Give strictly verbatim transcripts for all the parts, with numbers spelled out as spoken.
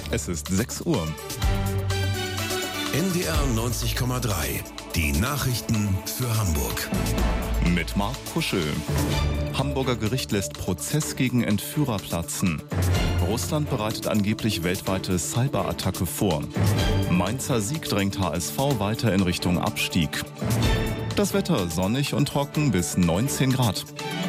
Es ist sechs Uhr. N D R neunzig Komma drei. Die Nachrichten für Hamburg. Mit Marc Kuschel. Hamburger Gericht lässt Prozess gegen Entführer platzen. Russland bereitet angeblich weltweite Cyberattacke vor. Mainzer Sieg drängt H S V weiter in Richtung Abstieg. Das Wetter sonnig und trocken bis neunzehn Grad.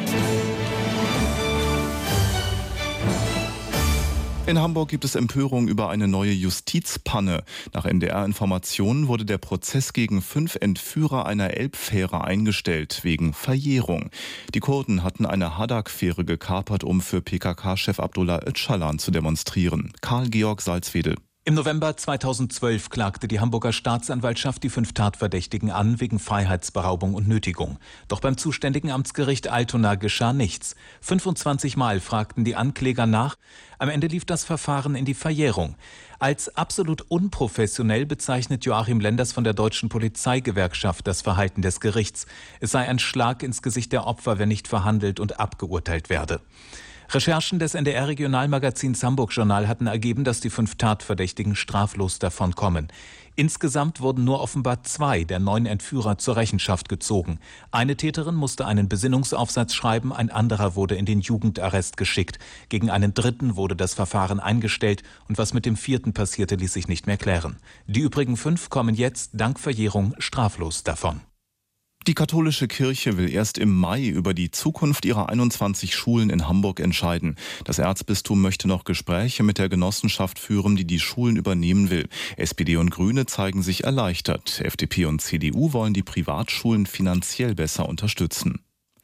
In Hamburg gibt es Empörung über eine neue Justizpanne. Nach N D R-Informationen wurde der Prozess gegen fünf Entführer einer Elbfähre eingestellt, wegen Verjährung. Die Kurden hatten eine Hadak-Fähre gekapert, um für P K K-Chef Abdullah Öcalan zu demonstrieren. Karl-Georg Salzwedel. Im November zweitausendzwölf klagte die Hamburger Staatsanwaltschaft die fünf Tatverdächtigen an wegen Freiheitsberaubung und Nötigung. Doch beim zuständigen Amtsgericht Altona geschah nichts. fünfundzwanzig Mal fragten die Ankläger nach. Am Ende lief das Verfahren in die Verjährung. Als absolut unprofessionell bezeichnet Joachim Lenders von der Deutschen Polizeigewerkschaft das Verhalten des Gerichts. Es sei ein Schlag ins Gesicht der Opfer, wenn nicht verhandelt und abgeurteilt werde. Recherchen des N D R-Regionalmagazins Hamburg Journal hatten ergeben, dass die fünf Tatverdächtigen straflos davonkommen. Insgesamt wurden nur offenbar zwei der neun Entführer zur Rechenschaft gezogen. Eine Täterin musste einen Besinnungsaufsatz schreiben, ein anderer wurde in den Jugendarrest geschickt. Gegen einen dritten wurde das Verfahren eingestellt und was mit dem vierten passierte, ließ sich nicht mehr klären. Die übrigen fünf kommen jetzt dank Verjährung straflos davon. Die katholische Kirche will erst im Mai über die Zukunft ihrer einundzwanzig Schulen in Hamburg entscheiden. Das Erzbistum möchte noch Gespräche mit der Genossenschaft führen, die die Schulen übernehmen will. S P D und Grüne zeigen sich erleichtert. F D P und C D U wollen die Privatschulen finanziell besser unterstützen.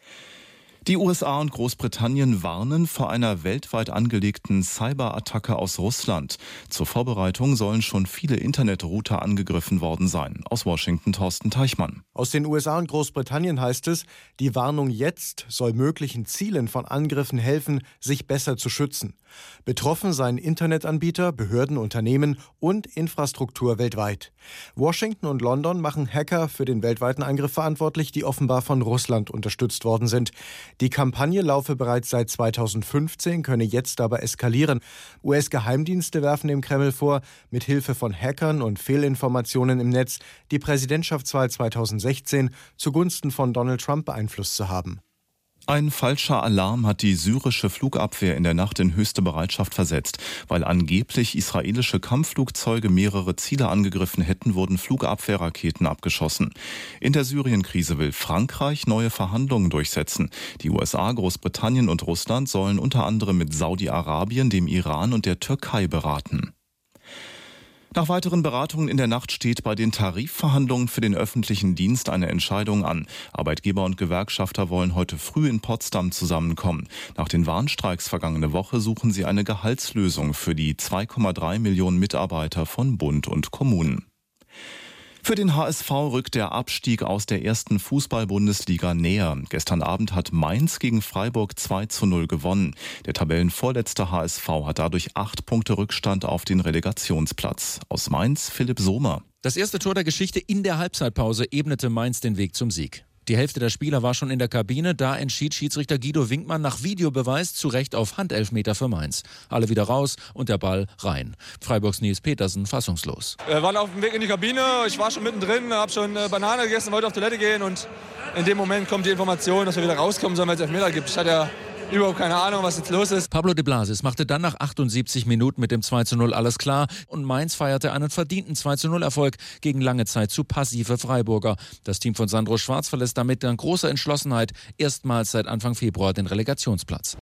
Die U S A und Großbritannien warnen vor einer weltweit angelegten Cyberattacke aus Russland. Zur Vorbereitung sollen schon viele Internetrouter angegriffen worden sein. Aus Washington Thorsten Teichmann. Aus den U S A und Großbritannien heißt es, die Warnung jetzt soll möglichen Zielen von Angriffen helfen, sich besser zu schützen. Betroffen seien Internetanbieter, Behörden, Unternehmen und Infrastruktur weltweit. Washington und London machen Hacker für den weltweiten Angriff verantwortlich, die offenbar von Russland unterstützt worden sind. Die Kampagne laufe bereits seit zweitausendfünfzehn, könne jetzt aber eskalieren. U S-Geheimdienste werfen dem Kreml vor, mit Hilfe von Hackern und Fehlinformationen im Netz die Präsidentschaftswahl zweitausendsechzehn zugunsten von Donald Trump beeinflusst zu haben. Ein falscher Alarm hat die syrische Flugabwehr in der Nacht in höchste Bereitschaft versetzt. Weil angeblich israelische Kampfflugzeuge mehrere Ziele angegriffen hätten, wurden Flugabwehrraketen abgeschossen. In der Syrien-Krise will Frankreich neue Verhandlungen durchsetzen. Die U S A, Großbritannien und Russland sollen unter anderem mit Saudi-Arabien, dem Iran und der Türkei beraten. Nach weiteren Beratungen in der Nacht steht bei den Tarifverhandlungen für den öffentlichen Dienst eine Entscheidung an. Arbeitgeber und Gewerkschafter wollen heute früh in Potsdam zusammenkommen. Nach den Warnstreiks vergangene Woche suchen sie eine Gehaltslösung für die zwei Komma drei Millionen Mitarbeiter von Bund und Kommunen. Für den H S V rückt der Abstieg aus der ersten Fußball-Bundesliga näher. Gestern Abend hat Mainz gegen Freiburg zwei zu null gewonnen. Der Tabellenvorletzte H S V hat dadurch acht Punkte Rückstand auf den Relegationsplatz. Aus Mainz Philipp Sohmer. Das erste Tor der Geschichte in der Halbzeitpause ebnete Mainz den Weg zum Sieg. Die Hälfte der Spieler war schon in der Kabine, da entschied Schiedsrichter Guido Winkmann nach Videobeweis zu Recht auf Handelfmeter für Mainz. Alle wieder raus und der Ball rein. Freiburgs Nils Petersen fassungslos. Wir waren auf dem Weg in die Kabine, ich war schon mittendrin, habe schon Banane gegessen, wollte auf Toilette gehen und in dem Moment kommt die Information, dass wir wieder rauskommen sollen, weil es Elfmeter gibt. Ich hatte ja überhaupt keine Ahnung, was jetzt los ist. Pablo de Blasis machte dann nach achtundsiebzig Minuten mit dem zwei zu null alles klar und Mainz feierte einen verdienten zwei zu null Erfolg gegen lange Zeit zu passive Freiburger. Das Team von Sandro Schwarz verlässt damit dank großer Entschlossenheit erstmals seit Anfang Februar den Relegationsplatz.